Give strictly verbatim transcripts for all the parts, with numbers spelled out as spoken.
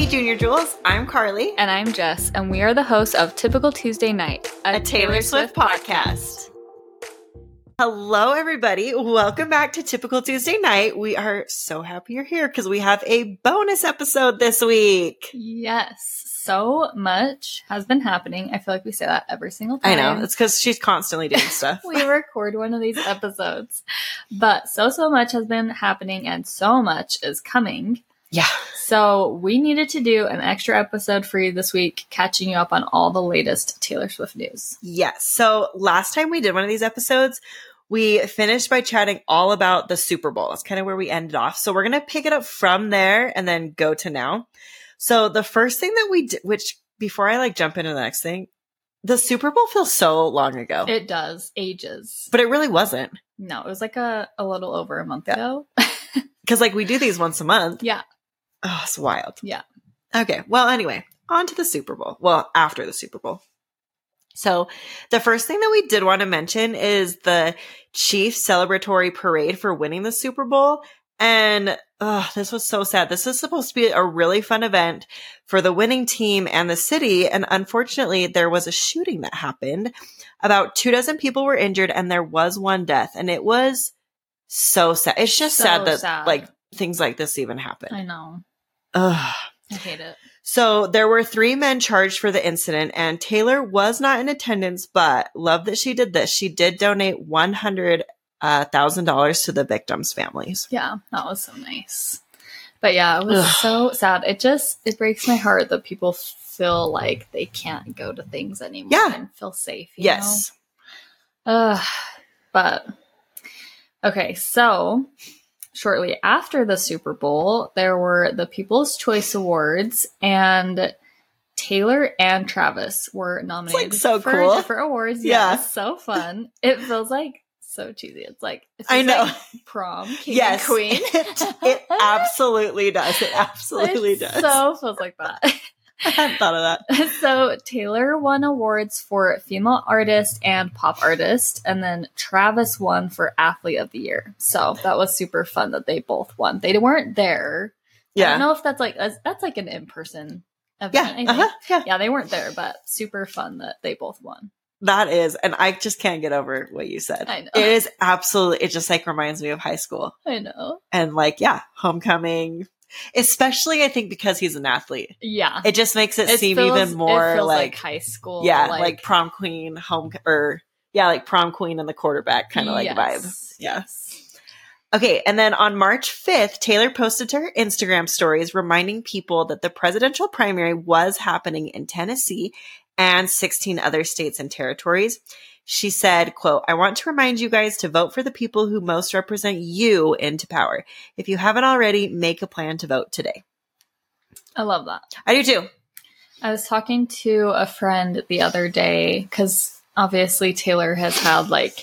Junior Jewels. I'm Carly. And I'm Jess, and we are the hosts of Typical Tuesday Night, a, a Taylor, Taylor Swift, Swift podcast. podcast. Hello, everybody. Welcome back to Typical Tuesday Night. We are so happy you're here because we have a bonus episode this week. Yes. So much has been happening. I feel like we say that every single time. I know. It's because she's constantly doing stuff. We record one of these episodes. But so, so much has been happening and so much is coming. Yeah. So we needed to do an extra episode for you this week, catching you up on all the latest Taylor Swift news. Yes. So last time we did one of these episodes, we finished by chatting all about the Super Bowl. That's kind of where we ended off. So we're going to pick it up from there and then go to now. So the first thing that we did, which before I like jump into the next thing, the Super Bowl feels so long ago. It does. Ages. But it really wasn't. No, it was like a, a little over a month yeah. ago. Because like we do these once a month. Yeah. Oh, it's wild. Yeah. Okay. Well, anyway, on to the Super Bowl. Well, after the Super Bowl. So the first thing that we did want to mention is the Chiefs celebratory parade for winning the Super Bowl. And oh, this was so sad. This is supposed to be a really fun event for the winning team and the city. And unfortunately, there was a shooting that happened. About two dozen people were injured and there was one death. And it was so sad. It's just so sad that sad. like things like this even happen. I know. Ugh. I hate it. So there were three men charged for the incident, and Taylor was not in attendance, but love that she did this. She did donate one hundred thousand dollars to the victims' families. Yeah, that was so nice. But yeah, it was Ugh. so sad. It just, it breaks my heart that people feel like they can't go to things anymore yeah. and feel safe. You yes. know? Uh, but, okay, so shortly after the Super Bowl, there were the People's Choice Awards, and Taylor and Travis were nominated it's like so for cool. different awards. Yeah. yeah, it's so fun. It feels like so cheesy. It's like it I know like prom, king yes, and queen. It, it absolutely does. It absolutely it does. So feels like that. I hadn't thought of that. So Taylor won awards for Female Artist and Pop Artist, and then Travis won for Athlete of the Year. So that was super fun that they both won. They weren't there. Yeah. I don't know if that's like that's like an in-person event. Yeah. I think. Uh-huh. Yeah. Yeah, they weren't there, but super fun that they both won. That is, and I just can't get over what you said. I know. It is absolutely, it just like reminds me of high school. I know. And like, yeah, homecoming. Especially, I think, because he's an athlete. Yeah. It just makes it, it seem feels, even more it feels like, like high school. Yeah, like, like prom queen, home, or yeah, like prom queen and the quarterback kind of like yes, vibe. Yeah. Yes. Okay, and then on March fifth, Taylor posted to her Instagram stories reminding people that the presidential primary was happening in Tennessee and sixteen other states and territories. She said, quote, "I want to remind you guys to vote for the people who most represent you into power. If you haven't already, make a plan to vote today." I love that. I do too. I was talking to a friend the other day because obviously Taylor has had like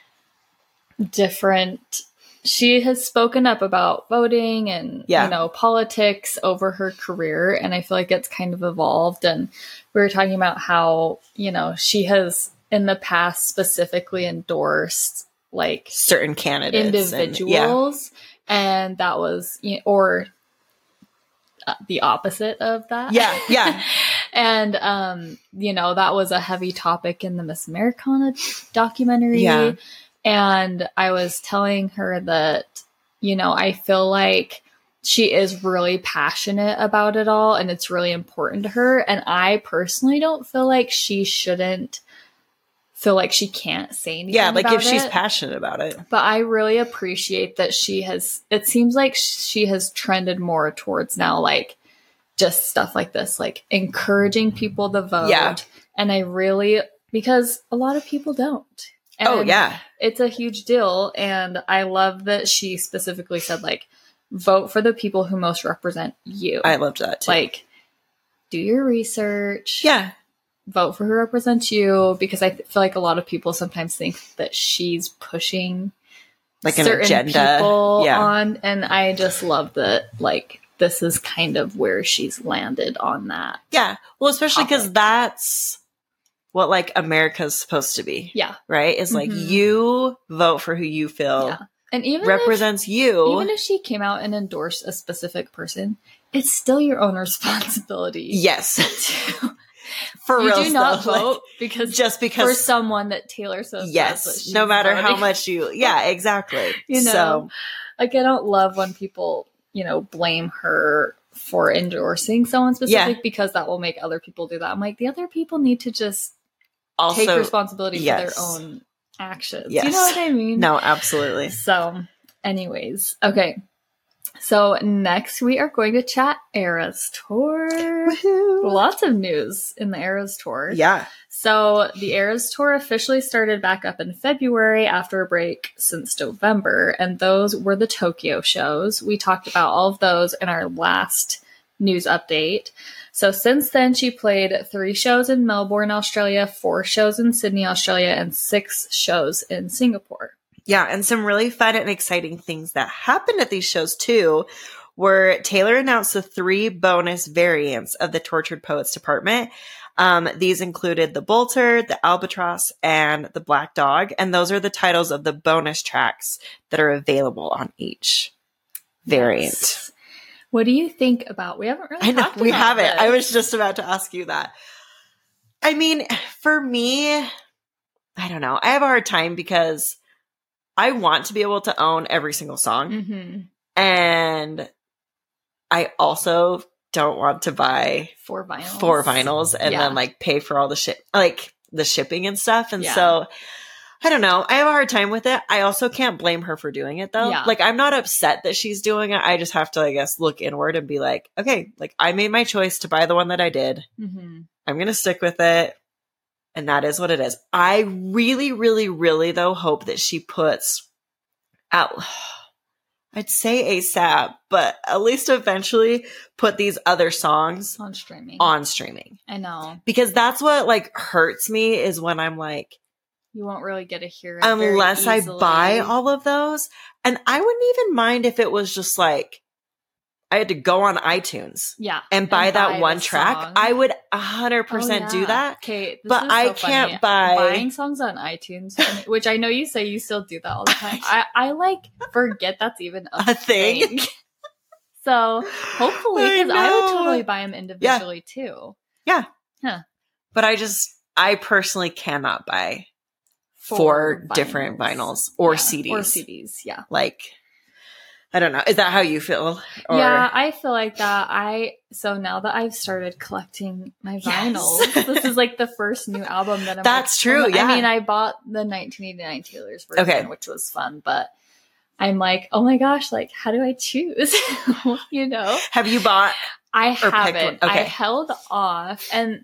different, she has spoken up about voting and, yeah. you know, politics over her career. And I feel like it's kind of evolved. And we were talking about how, you know, she has in the past specifically endorsed like certain candidates, individuals. And, yeah. and that was, you know, or Uh, the opposite of that. Yeah, yeah. And, um, you know, that was a heavy topic in the Miss Americana documentary. Yeah. And I was telling her that, you know, I feel like she is really passionate about it all and it's really important to her. And I personally don't feel like she shouldn't feel like she can't say anything. Yeah, like about if she's it. passionate about it. But I really appreciate that she has, it seems like she has trended more towards now, like just stuff like this, like encouraging people to vote. Yeah. And I really, because a lot of people don't. And oh, yeah. It's a huge deal. And I love that she specifically said, like, vote for the people who most represent you. I loved that too. Like, do your research. Yeah. Vote for who represents you, because I th- feel like a lot of people sometimes think that she's pushing like an certain agenda people yeah. on, and I just love that like this is kind of where she's landed on that. Yeah. Well, especially because that's what like America's supposed to be. Yeah. Right? Is like Mhm. you vote for who you feel Yeah. and even represents if, you. Even if she came out and endorsed a specific person, it's still your own responsibility. Yes. To, for you real. do not though, vote like, because just because for someone that Taylor Swift yes, says that she's no matter voting. how much you, yeah, exactly. You know, so, like I don't love when people, you know, blame her for endorsing someone specific yeah. because that will make other people do that. I'm like, the other people need to just also take responsibility yes. for their own actions. Yes. You know what I mean? No, absolutely. So, anyways, okay. So next we are going to chat Eras Tour. Woohoo. Lots of news in the Eras Tour. Yeah. So the Eras Tour officially started back up in February after a break since November, and those were the Tokyo shows. We talked about all of those in our last news update. So since then, she played three shows in Melbourne, Australia, four shows in Sydney, Australia, and six shows in Singapore. Yeah, and some really fun and exciting things that happened at these shows, too, were Taylor announced the three bonus variants of the Tortured Poets Department. Um, these included the Bolter, the Albatross, and the Black Dog, and those are the titles of the bonus tracks that are available on each variant. Yes. What do you think about? We haven't really. I know talked we about haven't. this. I was just about to ask you that. I mean, for me, I don't know. I have a hard time because I want to be able to own every single song, mm-hmm. and I also don't want to buy four vinyls, four vinyls, and yeah. then like pay for all the shit, like the shipping and stuff. And yeah. so. I don't know. I have a hard time with it. I also can't blame her for doing it though. Yeah. Like I'm not upset that she's doing it. I just have to, I guess, look inward and be like, okay, like I made my choice to buy the one that I did. Mm-hmm. I'm going to stick with it. And that is what it is. I really, really, really though hope that she puts out, I'd say ASAP, but at least eventually put these other songs on streaming, on streaming. I know. Because that's what like hurts me is when I'm like, you won't really get to hear it unless very I easily. buy all of those. And I wouldn't even mind if it was just like I had to go on iTunes yeah, and buy and that buy one track. song. I would one hundred percent oh, yeah. do that. Okay, but I so can't funny. buy buying songs on iTunes, which I know you say you still do that all the time. I, I like forget that's even a, a thing. thing. So hopefully, because I, I would totally buy them individually yeah. too. Yeah. Huh. But I just, I personally cannot buy four, four vinyls. different vinyls or yeah. C Ds. Or C Ds, yeah. Like, I don't know. Is that how you feel? Or... Yeah, I feel like that. I so now that I've started collecting my vinyls, yes. This is like the first new album that I'm. That's like, true. oh, yeah. I mean, I bought the nineteen eighty-nine Taylor's version, okay. which was fun, but I'm like, oh my gosh, like, how do I choose? You know? Have you bought? I haven't. Okay. I held off, and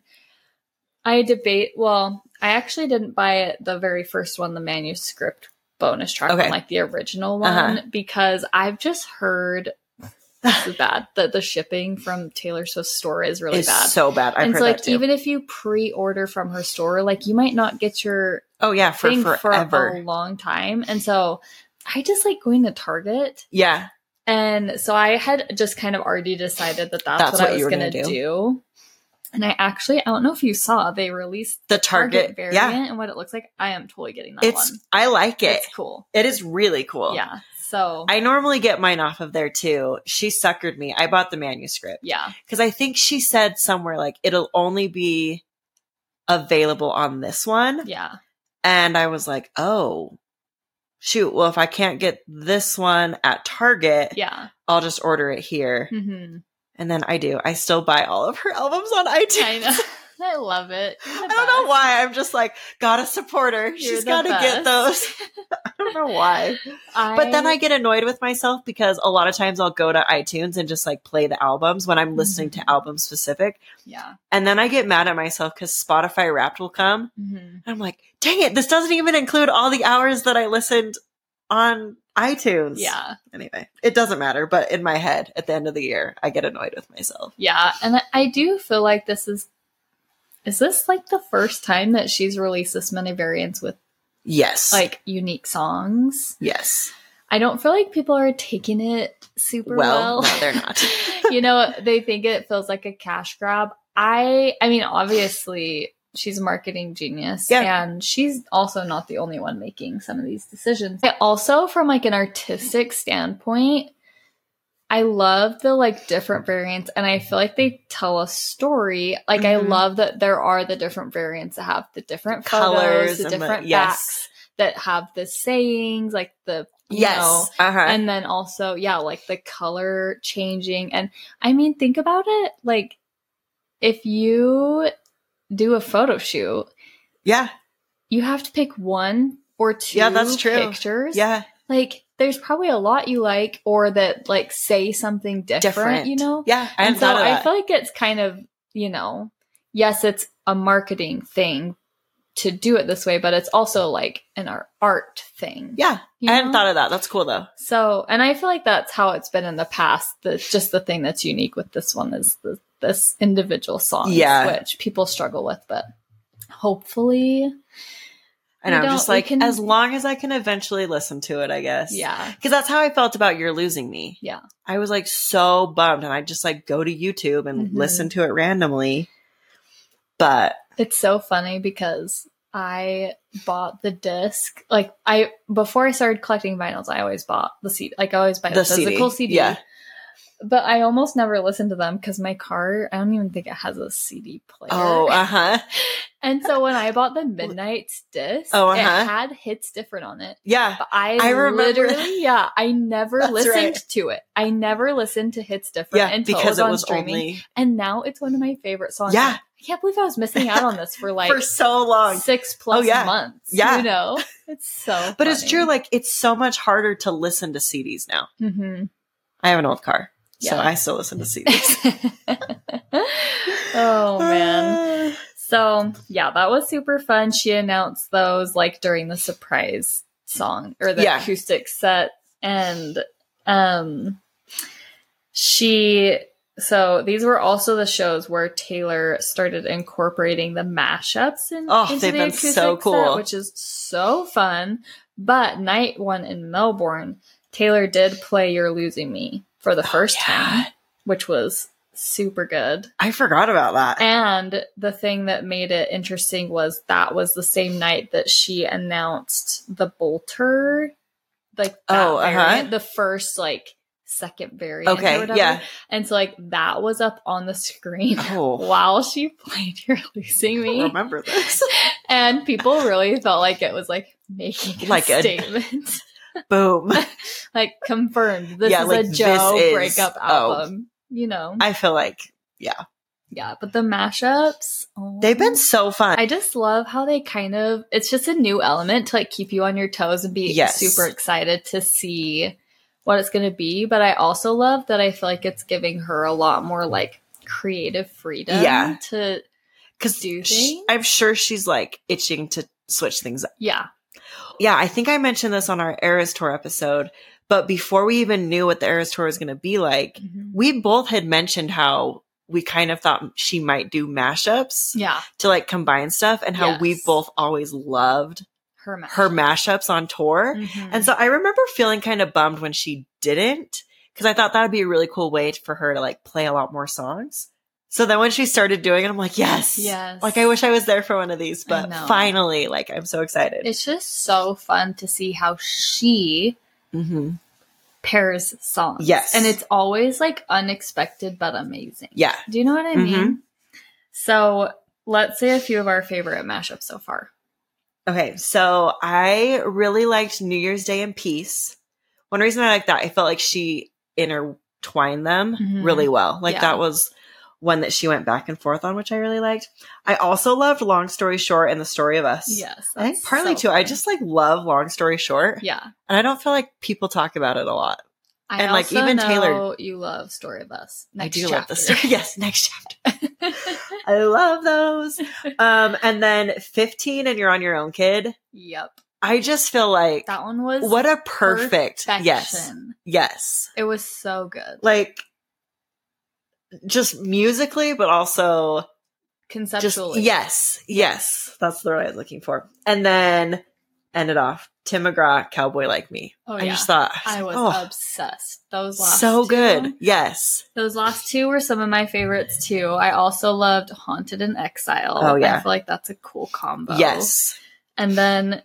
I debate. Well, I actually didn't buy it. The very first one, the manuscript bonus track, okay. on, like the original one, uh-huh. because I've just heard this is bad. The the shipping from Taylor Swift's store is really it's bad. So bad. I've and heard so like that too. Even if you pre-order from her store, like you might not get your oh yeah for thing forever for a long time. And so I just like going to Target. Yeah. And so I had just kind of already decided that that's, that's what, what I was going to do. do. And I actually, I don't know if you saw, they released the the Target, Target variant yeah. and what it looks like. I am totally getting that it's, one. I like it. It's cool. It is really cool. Yeah. So I normally get mine off of there too. She suckered me. I bought the manuscript. Yeah. Because I think she said somewhere like it'll only be available on this one. Yeah. And I was like, oh, shoot. Well, if I can't get this one at Target, yeah, I'll just order it here. Mm-hmm. And then I do. I still buy all of her albums on iTunes. I know. I love it. I don't best. know why. I'm just like, gotta support her. You're She's got to get those. I don't know why. I... But then I get annoyed with myself because a lot of times I'll go to iTunes and just like play the albums when I'm listening mm-hmm. to album specific. Yeah. And then I get mad at myself because Spotify Wrapped will come. Mm-hmm. And I'm like, dang it. This doesn't even include all the hours that I listened on iTunes. Yeah. Anyway, it doesn't matter. But in my head, at the end of the year, I get annoyed with myself. Yeah. And I do feel like this is, is this like the first time that she's released this many variants with yes, like unique songs? Yes. I don't feel like people are taking it super well. Well, no, they're not. You know, they think it feels like a cash grab. I, I mean, obviously she's a marketing genius. Yeah. And she's also not the only one making some of these decisions. I also, from like an artistic standpoint, I love the like different variants, and I feel like they tell a story. Like mm-hmm. I love that there are the different variants that have the different colors, the different the, yes. backs that have the sayings, like the you yes, know, uh-huh. and then also yeah, like the color changing. And I mean, think about it. Like if you do a photo shoot, yeah, you have to pick one or two. Yeah, that's true. Pictures. Yeah, like. There's probably a lot you like or that like say something different, different. you know? Yeah. I and so I feel like it's kind of, you know, yes, it's a marketing thing to do it this way, but it's also like an art, art thing. Yeah. I hadn't know? thought of that. That's cool though. So, and I feel like that's how it's been in the past. That's just the thing that's unique with this one is the, this individual song, yeah. which people struggle with, but hopefully... And I'm just like, can, as long as I can eventually listen to it, I guess. Yeah. Because that's how I felt about You're Losing Me. Yeah. I was like so bummed. And I just like go to YouTube and mm-hmm. listen to it randomly. But it's so funny because I bought the disc. Like I, before I started collecting vinyls, I always bought the C D. Like I always buy the, the physical C D. C D. Yeah. But I almost never listened to them because my car, I don't even think it has a C D player. Oh, uh-huh. And so when I bought the Midnight's disc, oh, uh-huh. it had Hits Different on it. Yeah. But I, I remember. literally, yeah, I never That's listened right. to it. I never listened to Hits Different yeah, until because it was on it was streaming. Only... And now it's one of my favorite songs. Yeah. I can't believe I was missing out on this for like for so long. Six plus oh, yeah. months. Yeah. You know? It's so But funny. it's true, like it's so much harder to listen to C Ds now. Mm-hmm. I have an old car. Yeah. So I still listen to C Ds. Oh, man. So, yeah, that was super fun. She announced those like during the surprise song or the yeah. acoustic set. And um, she, so these were also the shows where Taylor started incorporating the mashups in, oh, into they've the been acoustic so cool. set, which is so fun. But night one in Melbourne, Taylor did play You're Losing Me for the first oh, yeah. time, which was super good. I forgot about that. And the thing that made it interesting was that was the same night that she announced the Bolter, like that oh, variant, uh-huh. the first like second variant. Okay, or whatever. yeah. And so like that was up on the screen oh. while she played You're Losing Me. I don't remember this. And people really felt like it was like making a like statement. A- Boom. Like confirmed. This yeah, is like, a Joe is, breakup album. Oh, you know. I feel like, yeah. Yeah, but the mashups, oh, they've been so fun. I just love how they kind of, it's just a new element to like keep you on your toes and be yes. super excited to see what it's going to be. But I also love that I feel like it's giving her a lot more like creative freedom yeah. to Cause do things. She, I'm sure she's like itching to switch things up. Yeah. Yeah, I think I mentioned this on our Eras Tour episode, but before we even knew what the Eras Tour was going to be like, mm-hmm. we both had mentioned how we kind of thought she might do mashups yeah. to like combine stuff and how yes. we both always loved her mashups, her mashups on tour. Mm-hmm. And so I remember feeling kind of bummed when she didn't because I thought that would be a really cool way for her to like play a lot more songs. So then when she started doing it, I'm like, yes. Yes. Like, I wish I was there for one of these, but finally, like, I'm so excited. It's just so fun to see how she mm-hmm. pairs songs. Yes. And it's always, like, unexpected but amazing. Yeah. Do you know what I mean? Mm-hmm. So let's say a few of our favorite mashups so far. Okay. So I really liked New Year's Day and Peace. One reason I like that, I felt like she intertwined them mm-hmm. really well. Like, yeah. that was one that she went back and forth on, which I really liked. I also loved Long Story Short and The Story of Us. Yes. I think partly so too, funny. I just like love Long Story Short. Yeah. And I don't feel like people talk about it a lot. I and also like even know Taylor, you love Story of Us. Next I do chapter. love the story. Yes, next chapter. I love those. Um, and then fifteen and You're on Your Own, Kid. Yep. I just feel like that one was what a perfect perfection. Yes. Yes. It was so good. Like just musically, but also conceptually. Just, yes. Yes. That's the word I was looking for. And then ended off Tim McGraw, Cowboy Like Me. Oh, I yeah. just thought, I was oh, obsessed. Those last so two, good. Yes. Those last two were some of my favorites too. I also loved Haunted in Exile. Oh, yeah. I feel like that's a cool combo. Yes. And then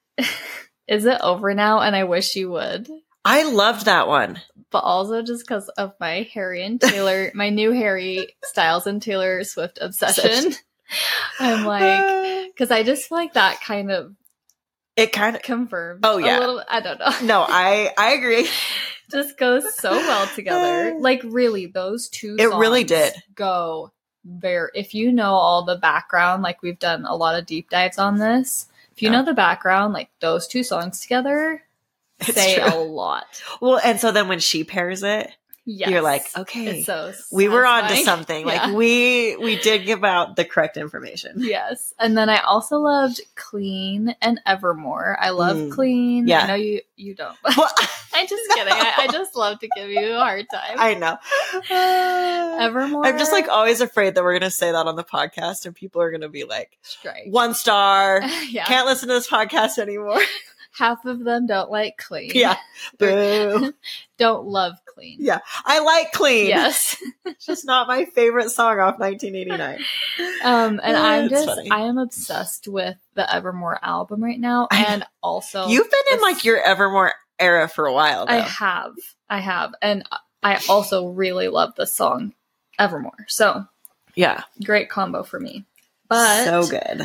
Is It Over Now? And I Wish You Would. I loved that one. But also just because of my Harry and Taylor, my new Harry Styles and Taylor Swift obsession. I'm like, because I just feel like that kind of It kind of confirmed. Oh, yeah. A little, I don't know. No, I I agree. Just goes so well together. Like, really, those two It songs really did. go very, if you know all the background, like we've done a lot of deep dives on this, if you Yeah. know the background, like those two songs together It's say true. a lot. Well, and so then when she pairs it, Yes. you're like, okay, It's so we were on to satisfying. something. Yeah. Like we we did give out the correct information. Yes. And then I also loved Clean and Evermore. I love Mm. Clean. Yeah. I know you you don't. Well, I'm just kidding. I, I just love to give you a hard time. I know. Uh, Evermore. I'm just like always afraid that we're going to say that on the podcast and people are going to be like, strike. one star, Yeah. can't listen to this podcast anymore. Half of them don't like Clean. Yeah. Boo. Don't love Clean. Yeah. I like Clean. Yes. It's just not my favorite song off nineteen eighty-nine. Um, and Oh, I'm it's just, funny. I am obsessed with the Evermore album right now. I know. And also, You've been in this- like your Evermore era for a while though. I have. I have. And I also really love the song Evermore. So, Yeah. great combo for me. But so good.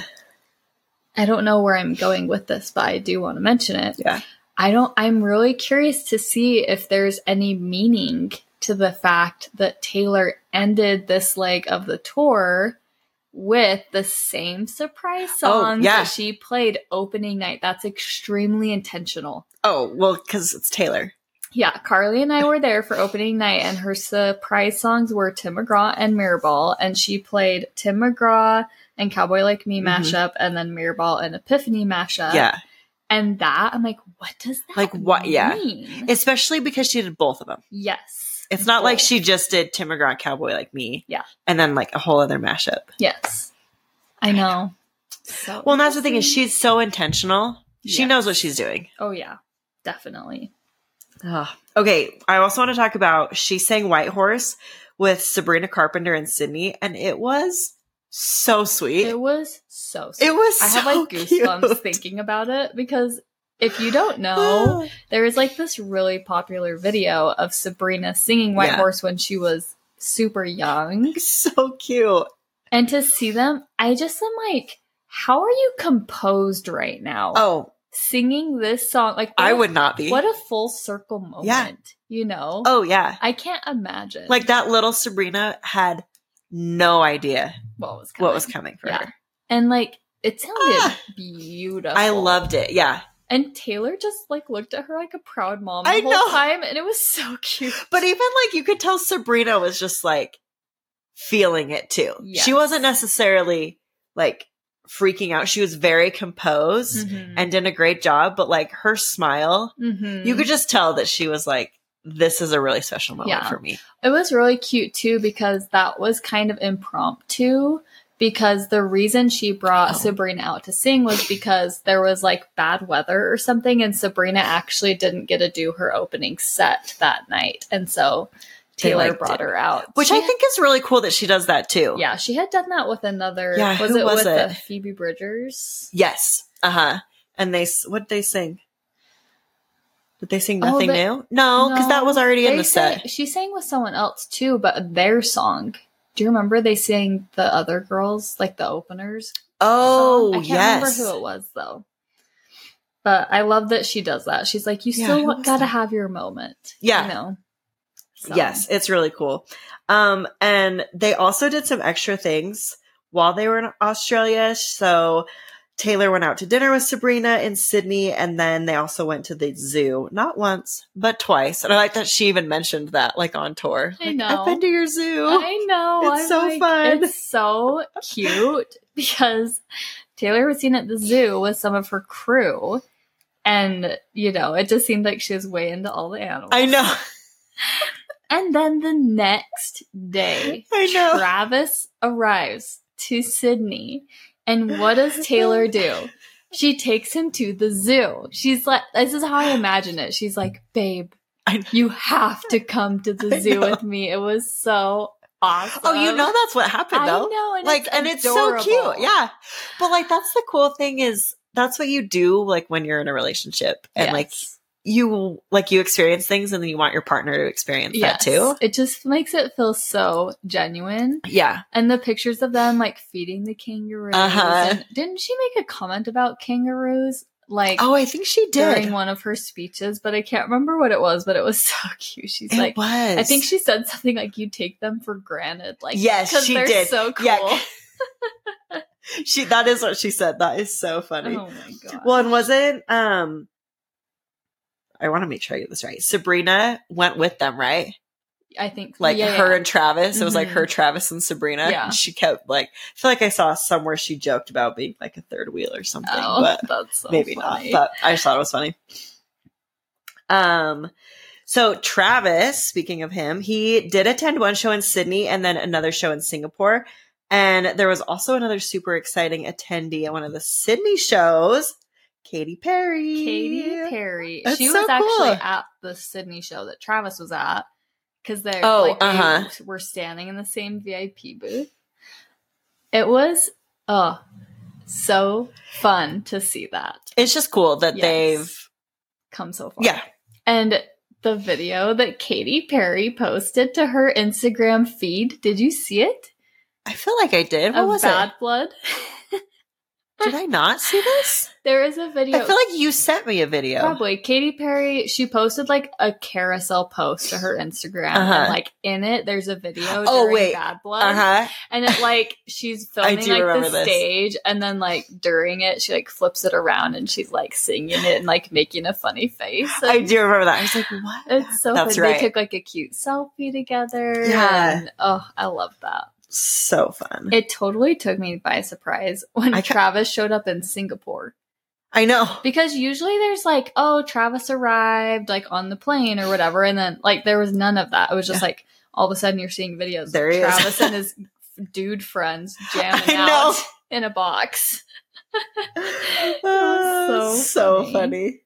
I don't know where I'm going with this, but I do want to mention it. Yeah. I don't, I'm really curious to see if there's any meaning to the fact that Taylor ended this leg of the tour with the same surprise Oh, song yeah. that she played opening night. That's extremely intentional. Oh, well, because it's Taylor. Yeah, Carly and I were there for opening night, and her surprise songs were Tim McGraw and Mirrorball, and she played Tim McGraw and Cowboy Like Me Mhm. mashup, and then Mirrorball and Epiphany mashup. Yeah. And that, I'm like, what does that Like, what- yeah. mean? Especially because she did both of them. Yes. It's not like Both. she just did Tim McGraw Cowboy Like Me. Yeah. And then like a whole other mashup. Yes. I know. So Well, and that's the thing is interesting. she's so intentional. She Yes. knows what she's doing. Oh, yeah. Definitely. Ugh. Okay. I also want to talk about she sang White Horse with Sabrina Carpenter and Sydney, and it was so sweet. It was so sweet. It was I have so like goosebumps cute. thinking about it because if you don't know, there is like this really popular video of Sabrina singing White Yeah. Horse when she was super young. So cute. And to see them, I just am like, how are you composed right now? Oh, Singing this song. Like, what I a- would not be. What a full circle moment. Yeah. You know? Oh, yeah. I can't imagine. Like that little Sabrina had no idea what was coming. what was coming for Yeah. her. And like, it sounded Ah. beautiful. I loved it. Yeah. And Taylor just like looked at her like a proud mom the I whole know. time, and it was so cute. But even like you could tell Sabrina was just like feeling it too. Yes. She wasn't necessarily like freaking out. She was very composed Mhm. and did a great job, but like her smile, Mhm. you could just tell that she was like, this is a really special moment Yeah. for me. It was really cute too because that was kind of impromptu. Because the reason she brought Oh. Sabrina out to sing was because there was like bad weather or something, and Sabrina actually didn't get to do her opening set that night, and so They Taylor liked brought it. her out. Which She I think is really cool that she does that too. Yeah, she had done that with another. Yeah, was who it was with it? The Phoebe Bridgers? Yes. Uh huh. And they, s- what did they sing? Did they sing Oh, Nothing they- New? No, because that No, was already in they the sang- set. She sang with someone else too, but their song. Do you remember they sang the other girls, like the openers? Oh, song? I can't yes. remember who it was though. But I love that she does that. She's like, you Yeah, still who wa- was gotta that? have your moment. Yeah. You know? So, Yes, it's really cool. Um, and they also did some extra things while they were in Australia. So Taylor went out to dinner with Sabrina in Sydney, and then they also went to the zoo, not once, but twice. And I like that she even mentioned that, like on tour. I Like, know. I've been to your zoo. I know. It's I'm so like, fun. It's so cute because Taylor was seen at the zoo with some of her crew. And, you know, it just seemed like she was way into all the animals. I know. And then the next day, I know. Travis arrives to Sydney. And what does Taylor do? She takes him to the zoo. She's like, this is how I imagine it. She's like, babe, you have to come to the zoo with me. It was so awesome. Oh, you know that's what happened though. I know, and like, it's and it's adorable. so cute. Yeah, but like that's the cool thing is that's what you do like when you're in a relationship and Yes. like you like you experience things and then you want your partner to experience Yes. that too. It just makes it feel so genuine. Yeah. And the pictures of them like feeding the kangaroos. Uh-huh. And didn't she make a comment about kangaroos? Like, Oh, I think she did. during one of her speeches, but I can't remember what it was, but it was so cute. She's It like, was. I think she said something like, you take them for granted. Like, Yes, 'cause she they're did. so cool. Yeah. she that is what she said. That is so funny. Oh my god. Well, and wasn't um I want to make sure I get this right. Sabrina went with them, right? I think Like yeah, her yeah. and Travis. It was like Mhm. her, Travis, and Sabrina. Yeah. And she kept like I feel like I saw somewhere she joked about being like a third wheel or something, Oh, but that's so maybe funny. not. But I just thought it was funny. Um so Travis, speaking of him, he did attend one show in Sydney and then another show in Singapore. And there was also another super exciting attendee at one of the Sydney shows, Katy Perry. Katy Perry. That's She so was actually cool. at the Sydney show that Travis was at because they Oh, like, they uh-huh. were standing in the same V I P booth. It was oh so fun to see that It's just cool that Yes. they've come so far. yeah. And the video that Katy Perry posted to her Instagram feed, did you see it? I feel like I did. What Of was Bad it? Blood. Did I not see this? There is a video. I feel like you sent me a video. Probably. Katy Perry, she posted like a carousel post to her Instagram. Uh-huh. And like in it, there's a video Oh, during wait. Bad Blood. Uh-huh. And it like, she's filming do like remember the this. stage. And then like during it, she like flips it around and she's like singing it and like making a funny face. I And do remember that. I was like, what? It's so That's fun. right. They took like a cute selfie together. Yeah. And, oh, I love that. So fun. It totally took me by surprise when I ca- Travis showed up in Singapore. I know. Because usually there's like, oh, Travis arrived like on the plane or whatever. And then like there was none of that. It was just Yeah. like all of a sudden you're seeing videos There of he is. Travis and his dude friends jamming I know. out in a box. Uh, so so funny. funny.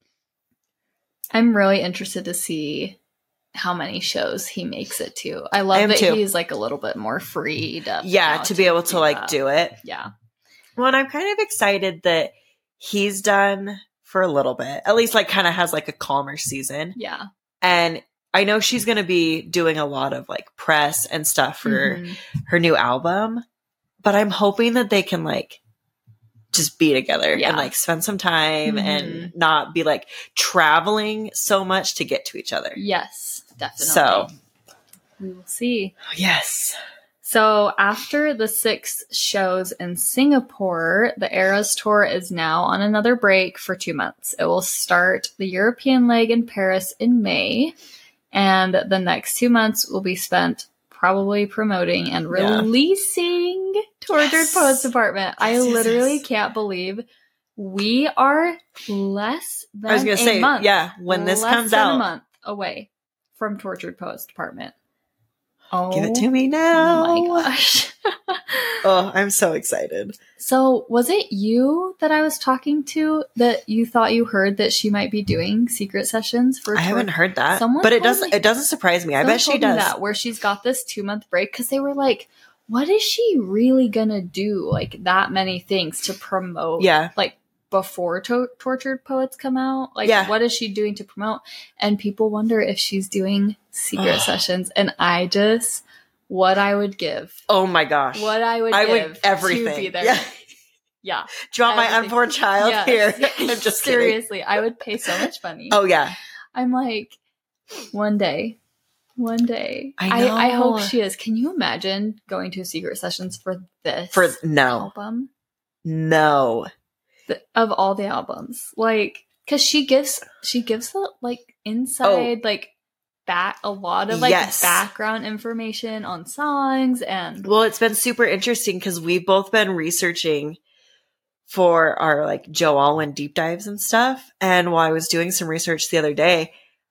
I'm really interested to see how many shows he makes it to. I love I am that too. he's like a little bit more freed up. Yeah, now to be able to like that. do it. Yeah. Well, and I'm kind of excited that he's done for a little bit. At least like kind of has like a calmer season. Yeah. And I know she's going to be doing a lot of like press and stuff for Mhm. her new album, but I'm hoping that they can like just be together Yeah. and like spend some time Mhm. and not be like traveling so much to get to each other. Yes, definitely. So, we will see. yes. So after the six shows in Singapore, the Eras Tour is now on another break for two months. It will start the European leg in Paris in May, and the next two months will be spent probably promoting and Yeah. releasing Tortured Yes. Poets Department. I Yes, yes, literally yes. can't believe we are less than I was going to a say, month. yeah, when this less comes than out, a month away from Tortured Poets Department. Oh, give it to me now. my gosh. Oh, I'm so excited. So, was it you that I was talking to that you thought you heard that she might be doing secret sessions for I haven't Tor- heard that, Someone but it told doesn't. me- It doesn't surprise me. I Someone bet she told me does. that, where she's got this two month break because they were like, what is she really gonna do? Like that many things to promote? Yeah, Like before to- Tortured Poets come out? Like, Yeah. what is she doing to promote? And people wonder if she's doing secret sessions. And I just, what I would give. oh my gosh, What I would I give would everything. to be there. Yeah. Yeah. Drop my Everything. unborn child Yes. here. I'm just kidding. Seriously, I would pay so much money. Oh yeah, I'm like, one day, one day. I know. I, I hope she is. Can you imagine going to secret sessions for this for no, album? no. The, of all the albums, like, because she gives she gives the like inside like back a lot of like Oh. Yes. background information on songs and Well, it's been super interesting because we've both been researching for our like Joe Alwyn deep dives and stuff. And while I was doing some research the other day,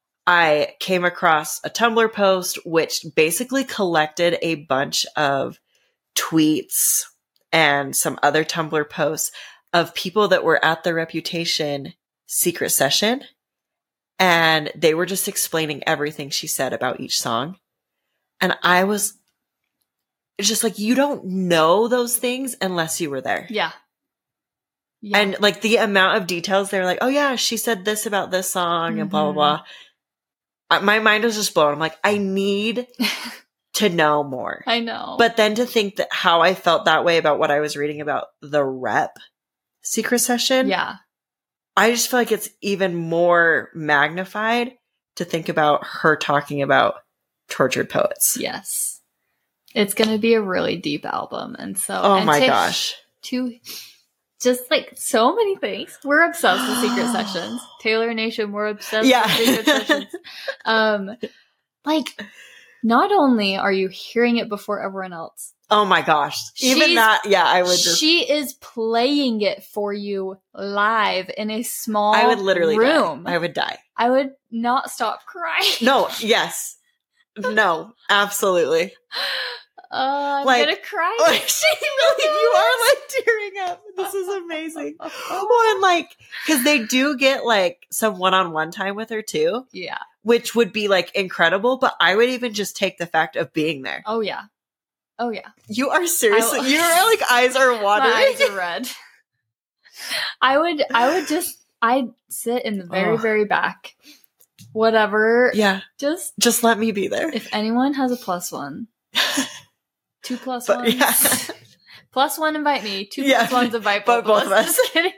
I came across a Tumblr post which basically collected a bunch of tweets and some other Tumblr posts of people that were at the Reputation secret session, and they were just explaining everything she said about each song. And I was just like, you don't know those things unless you were there. Yeah. Yeah. And like the amount of details, they're like, oh yeah, she said this about this song mm-hmm. and blah, blah, blah. My mind was just blown. I'm like, I need to know more. I know. But then to think that how I felt that way about what I was reading about the Rep secret session. Yeah. I just feel like it's even more magnified to think about her talking about tortured poets. Yes. It's going to be a really deep album. And so, oh and my to, gosh. To just like so many things. We're obsessed with secret sessions. Taylor Nation, we're obsessed yeah. with secret sessions. Um, like, not only are you hearing it before everyone else. Oh my gosh. Even She's, that, yeah, I would just. She is playing it for you live in a small I would literally room. Die. I would die. I would not stop crying. No, yes. No, absolutely. Uh, I'm like, gonna cry. Like, really, you are like tearing up. This is amazing. Well, and like, because they do get like some one-on-one time with her too. Yeah. Which would be like incredible, but I would even just take the fact of being there. Oh yeah. Oh yeah. You are seriously, will, your like eyes are watering. My eyes are red. I would, I would just, I'd sit in the very, oh. very back. Whatever. Yeah. Just, just let me be there. If anyone has a plus one, two plus but, ones. Yeah. Plus one, invite me. Two yeah. plus ones, invite both, both of us. Just kidding.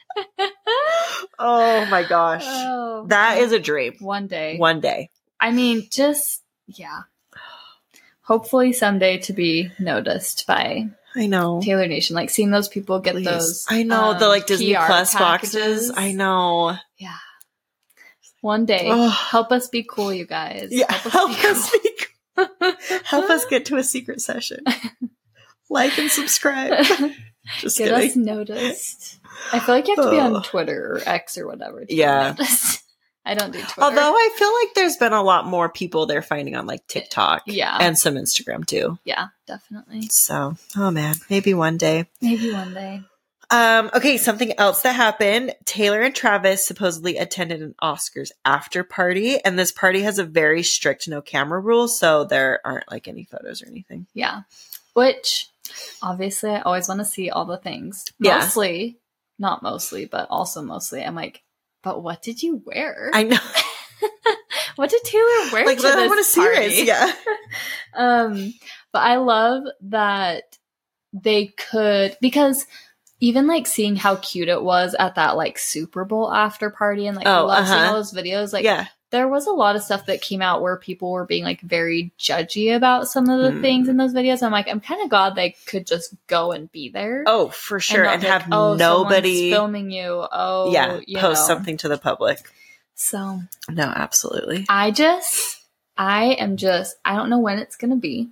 Oh my gosh. Oh, that is a dream. One day. One day. I mean, just, yeah. Hopefully someday to be noticed by I know Taylor Nation. Like seeing those people get Please. those. I know um, the like Disney P R Plus packages. boxes. I know. Yeah. One day, oh. help us be cool, you guys. Yeah, help us help be us, cool. be cool. Help us get to a secret session. Like and subscribe. Just get kidding. us noticed. I feel like you have to be oh. on Twitter or X or whatever. To yeah. I don't do Twitter. Although I feel like there's been a lot more people they're finding on like TikTok. Yeah. And some Instagram too. Yeah, definitely. So, oh man, maybe one day. Maybe one day. Um, okay, something else that happened. Taylor and Travis supposedly attended an Oscars after party, and this party has a very strict no camera rule, so there aren't like any photos or anything. Yeah. Which obviously I always want to see all the things. Yeah. Mostly, not mostly, but also mostly. I'm like, but what did you wear? I know. What did Taylor wear like, to this I want to see party? this, yeah. um, but I love that they could, because even like seeing how cute it was at that like Super Bowl after party, and like oh, I love uh-huh. seeing all those videos. Like, yeah. there was a lot of stuff that came out where people were being like very judgy about some of the mm. things in those videos. I'm like, I'm kind of glad they could just go and be there. Oh, for sure. And, and like, have oh, nobody filming you. Oh, yeah, you post know. something to the public. So, no, absolutely. I just, I am just, I don't know when it's going to be.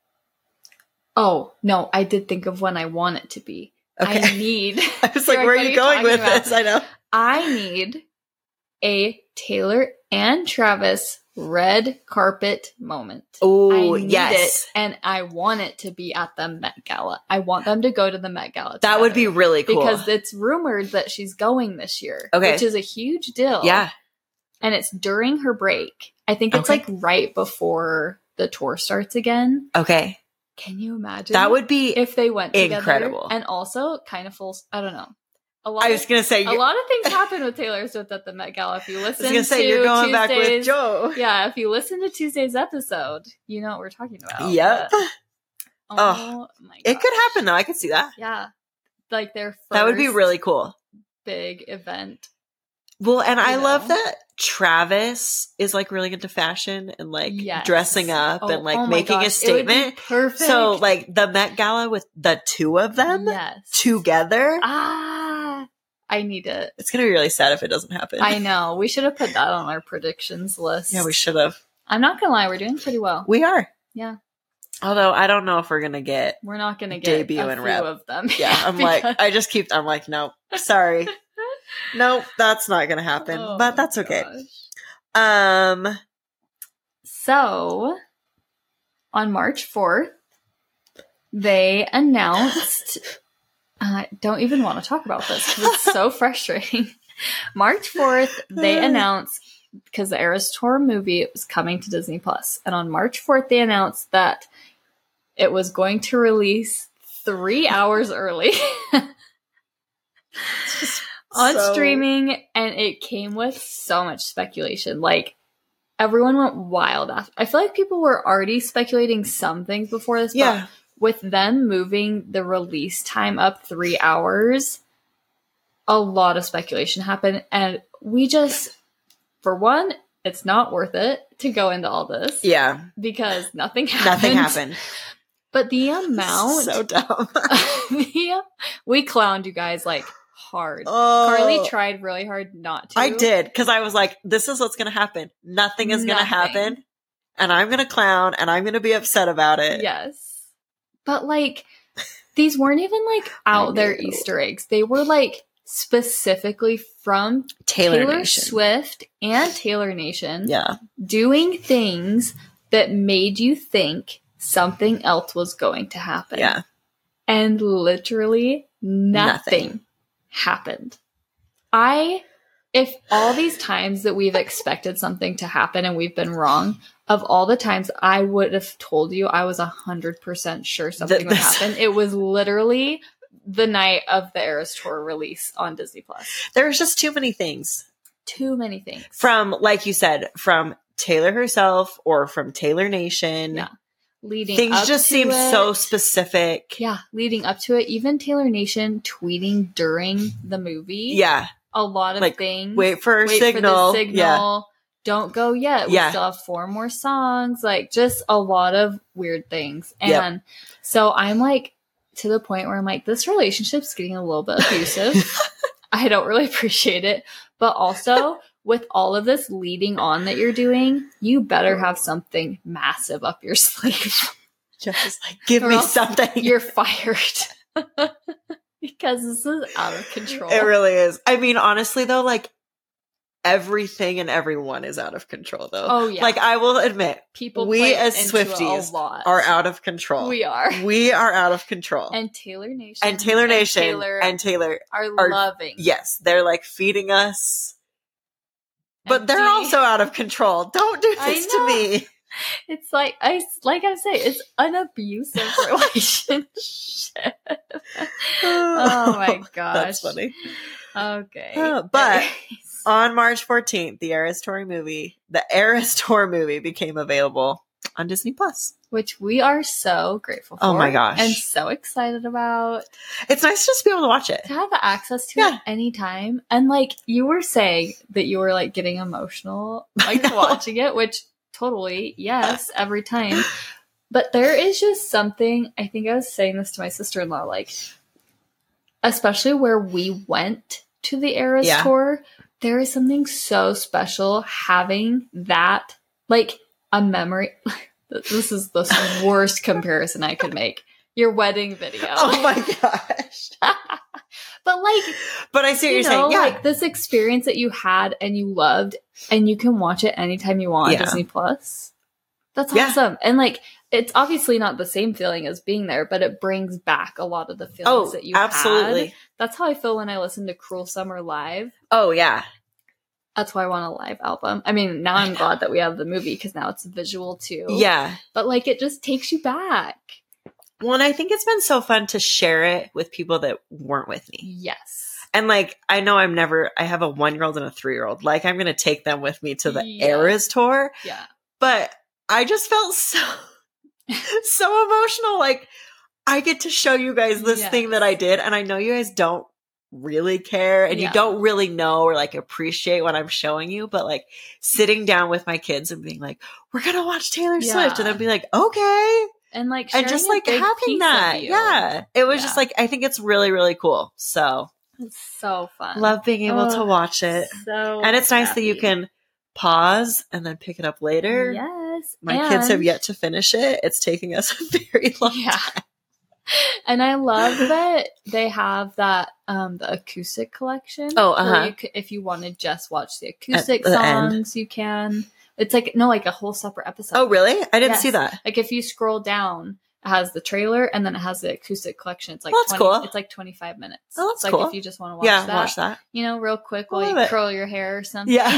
Oh, no, I did think of when I want it to be. Okay. I need. I was like, where are you going with about? this? I know. I need a Taylor and Travis red carpet moment. Oh, yes. It, and I want it to be at the Met Gala. I want them to go to the Met Gala together. That would be really cool. Because it's rumored that she's going this year. Okay. Which is a huge deal. Yeah. And it's during her break. I think it's okay. like right before the tour starts again. Okay. Can you imagine? That would be if they went together. Incredible. And also kind of full, I don't know. A lot I was going to say. A lot of things happen with Taylor Swift at the Met Gala. If you listen I was going to say, you're going back with Joe. Yeah, if you listen to Tuesday's episode, you know what we're talking about. Yep. But, oh, oh my god. It could happen, though. I could see that. Yeah. Like their first that would be really cool. Big event. Well, and I know. love that Travis is like really into fashion and like yes. dressing up oh, and like oh making gosh. a statement. Perfect. So like the Met Gala with the two of them yes. together. Ah, I need it. It's going to be really sad if it doesn't happen. I know. We should have put that on our predictions list. Yeah, we should have. I'm not going to lie. We're doing pretty well. We are. Yeah. Although I don't know if we're going to get We're not going to get debut a and few rep. of them. Yeah, I'm because... like, I just keep, I'm like, no, sorry. Nope, that's not going to happen, oh but that's okay. Gosh. Um, so on March fourth, they announced I don't even want to talk about this because it's so frustrating. March fourth, they announced, because the Eras Tour movie was coming to Disney Plus, and on March fourth, they announced that it was going to release three hours early on so... streaming, and it came with so much speculation. Like, everyone went wild after. I feel like people were already speculating some things before this, yeah. but with them moving the release time up three hours, a lot of speculation happened. And we just, for one, it's not worth it to go into all this. Yeah. Because nothing happened. Nothing happened. But the amount. So dumb. the, we clowned you guys like hard. Oh, Carly tried really hard not to. I did. Because I was like, this is what's going to happen. Nothing is going to happen. And I'm going to clown and I'm going to be upset about it. Yes. But like, these weren't even like out there Easter eggs. They were like specifically from Taylor, Taylor Nation. Swift and Taylor Nation. Yeah. Doing things that made you think something else was going to happen. Yeah. And literally nothing, Nothing. happened. I, if all these times that we've expected something to happen and we've been wrong, of all the times I would have told you I was one hundred percent sure something Th- would this- happen, it was literally the night of the Eras Tour release on Disney Plus. There was just too many things. Too many things. From, like you said, from Taylor herself or from Taylor Nation. Yeah. Leading Things up just to seem it. so specific. Yeah, leading up to it. Even Taylor Nation tweeting during the movie. Yeah. A lot of like, things. Wait for a Wait signal. for the signal. Yeah. Don't go yet. We Yeah. still have four more songs. Like, just a lot of weird things. And Yep. so I'm like, to the point where I'm like, this relationship's getting a little bit abusive. I don't really appreciate it. But also, with all of this leading on that you're doing, you better have something massive up your sleeve. Just like, give Or me else something. You're fired. Because this is out of control. It really is. I mean, honestly, though, like, everything and everyone is out of control, though. Oh, yeah. Like, I will admit, People we play as into it a Swifties lot. are out of control. We are. We are out of control. And Taylor Nation. And Taylor Nation And Taylor, and Taylor are, are- loving. yes, they're like feeding us, but And they're do- also out of control. Don't do I this to know. me. It's like I like I say, it's an abusive relationship. Oh my gosh. That's funny. Okay. Uh, but- Anyways. On March fourteenth, the Eras Tour movie, the Eras Tour movie became available on Disney Plus. Which we are so grateful for. Oh my gosh. And so excited about. It's nice just to be able to watch it. To have access to Yeah. it anytime. And like you were saying that you were like getting emotional like I know. watching it, which totally, yes, every time. But there is just something, I think I was saying this to my sister-in-law, like, especially where we went to the Eras Yeah. Tour, there is something so special having that, like, a memory. This is the worst comparison I could make. Your wedding video. Oh my gosh. But like, But I see what you you're know, saying. Yeah. like this experience that you had and you loved, and you can watch it anytime you want Yeah. on Disney Plus. That's Yeah. awesome. And like, it's obviously not the same feeling as being there, but it brings back a lot of the feelings oh, that you absolutely. had. That's how I feel when I listen to Cruel Summer live. Oh, yeah. That's why I want a live album. I mean, now I'm glad that we have the movie because now it's visual too. Yeah. But like, it just takes you back. Well, and I think it's been so fun to share it with people that weren't with me. Yes. And like, I know I'm never, I have a one year old and a three year old. Like, I'm going to take them with me to the Yeah. Eras Tour. Yeah. But I just felt so, so emotional. Like, I get to show you guys this Yes. thing that I did. And I know you guys don't really care and Yeah. you don't really know or like appreciate what I'm showing you. But like, sitting down with my kids and being like, we're going to watch Taylor Yeah. Swift. And then be like, okay. And like, And sharing just a like big having piece that. of you. Yeah. It was Yeah. just like, I think it's really, really cool. So It's so fun. love being able to Oh, watch it. So And it's nice that you happy. can pause and then pick it up later. Yes. My kids have and- yet to finish it. It's taking us a very long Yeah. time. And I love that they have that um the acoustic collection. Oh, where uh-huh. you c- if you want to just watch the acoustic the end. songs, you can. It's like no, like a whole separate episode. Oh, really? I didn't Yes. see that. Like if you scroll down has the trailer, and then it has the acoustic collection. It's like Well, that's twenty, cool. It's like twenty-five minutes. Oh, that's it's like cool. if you just want to watch yeah, that, watch that. you know, real quick I while love you it. curl your hair or something. Yeah.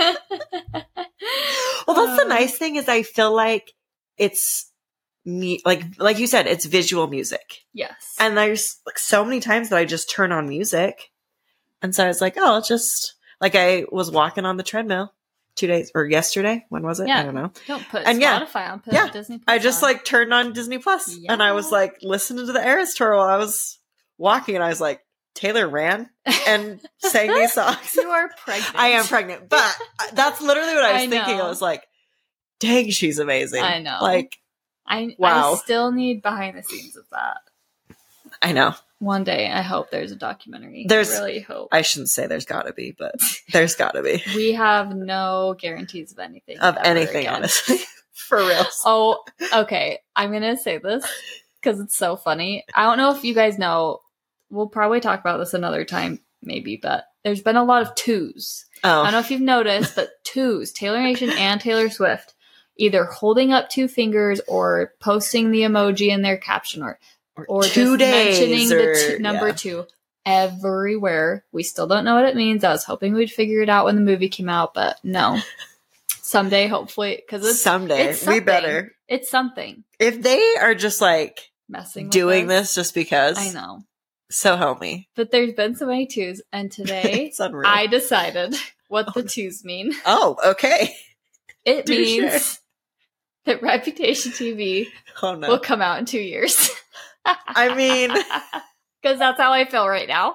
Well, that's the Uh, nice thing is I feel like it's me, like like you said, it's visual music, Yes. and there's like so many times that I just turn on music, and so I was like, oh, I'll just like I was walking on the treadmill two days or yesterday. When was it? Yeah. I don't know. Don't put and yeah. Spotify on. Put Yeah. Disney Plus I just on. like turned on Disney Plus, Yeah. and I was like listening to the Eras tour while I was walking, and I was like, Taylor ran and sang these songs. You are pregnant. I am pregnant, but that's literally what I was I thinking. know. I was like, dang, she's amazing. I know. Like, I, Wow. I still need behind the scenes of that. I know. One day, I hope there's a documentary. There's- I really hope. I shouldn't say there's gotta be, but there's gotta be. We have no guarantees of anything. Of ever anything, again. honestly. For real. Oh, okay. I'm going to say this because it's so funny. I don't know if you guys know. We'll probably talk about this another time, maybe, but there's been a lot of twos. I don't Oh, know if you've noticed, but twos, Taylor Nation and Taylor Swift, either holding up two fingers or posting the emoji in their caption art, or two just days mentioning or, the two, number yeah. two everywhere. We still don't know what it means. I was hoping we'd figure it out when the movie came out, but no. Someday, hopefully, because it's Someday. it's We something. better. It's something. If they are just like Messing with doing us. this just because, I know. so help me. But there's been so many twos, and today It's unreal. I decided what the twos mean. oh, okay. It Do means share. that Reputation T V Oh, no. will come out in two years. I mean, Because that's how I feel right now.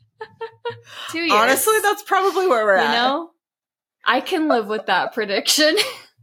two years. honestly, that's probably where we're you at. know, I can live with that prediction.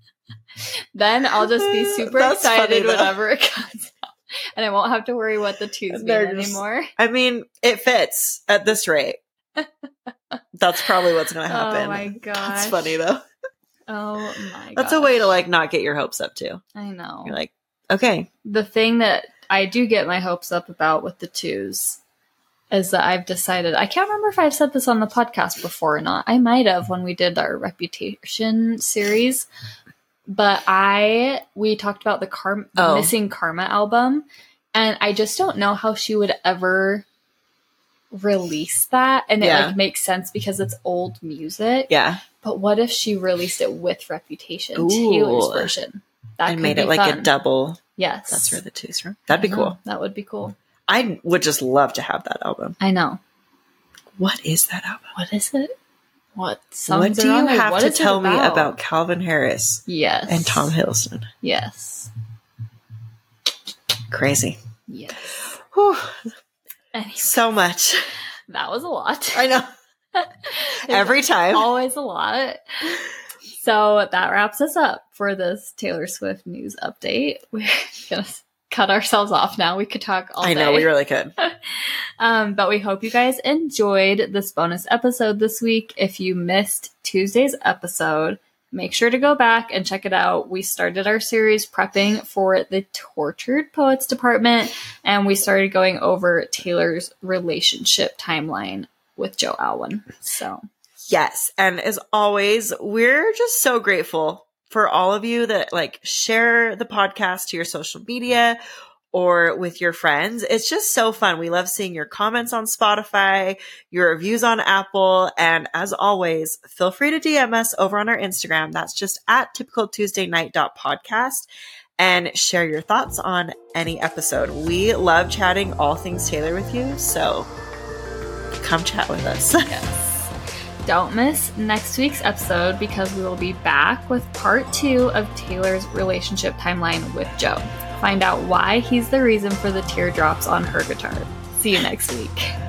Then I'll just be super That's funny, excited though. whenever it comes out. And I won't have to worry what the twos mean They're just- anymore. I mean, it fits at this rate. That's probably what's going to happen. Oh my gosh. That's funny, though. Oh my god. That's a way to, like, not get your hopes up, too. I know. You're like, okay. The thing that I do get my hopes up about with the twos is that I've decided, I can't remember if I've said this on the podcast before or not. I might have when we did our Reputation series. But I, we talked about the Car- Oh. Missing Karma album, and I just don't know how she would ever release that. And it Yeah. like makes sense because it's old music. Yeah. But what if she released it with Reputation, Ooh. Taylor's version? That I could made be it like fun. a double. Yes. That's where the two's from. That'd be I know. cool. That would be cool. I would just love to have that album. I know. What is that album? What is it? What What songs do are on you there? have What to is it tell me about Calvin Harris Yes. and Tom Hiddleston? Yes. Crazy. Yes. Whew. Anyway, So much. that was a lot. I know. Every time. Always a lot. So that wraps us up for this Taylor Swift news update. We're going to cut ourselves off now. We could talk all I day. know, we really could. Um, but we hope you guys enjoyed this bonus episode this week. If you missed Tuesday's episode, make sure to go back and check it out. We started our series prepping for the Tortured Poets department, and we started going over Taylor's relationship timeline with Joe Alwyn. So, Yes. And as always, we're just so grateful for all of you that like share the podcast to your social media or with your friends. It's just so fun. We love seeing your comments on Spotify, your reviews on Apple. And as always, feel free to D M us over on our Instagram. That's just at typical tuesday night dot podcast and share your thoughts on any episode. We love chatting all things Taylor with you. So come chat with us. yes. Don't miss next week's episode because we will be back with part two of Taylor's relationship timeline with Joe. Find out why he's the reason for the teardrops on her guitar. See you next week.